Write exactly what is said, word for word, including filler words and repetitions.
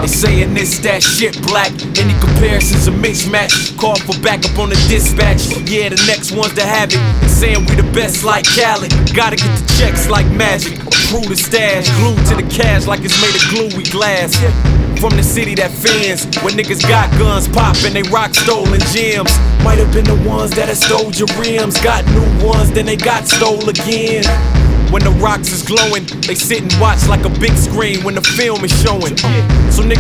I'm saying this, that shit black. Any comparisons a mismatch. Call for backup on the dispatch. Yeah, the next ones to have it. Saying we the best like Khaled. Gotta get the checks like magic. Crew the stash, glued to the cash like it's made of gluey glass. From the city that fans, where niggas got guns poppin', they rock stolen gems. Might have been the ones that had stole your rims. Got new ones, then they got stole again. When the rocks is glowing, they sit and watch like a big screen when the film is showing. So niggas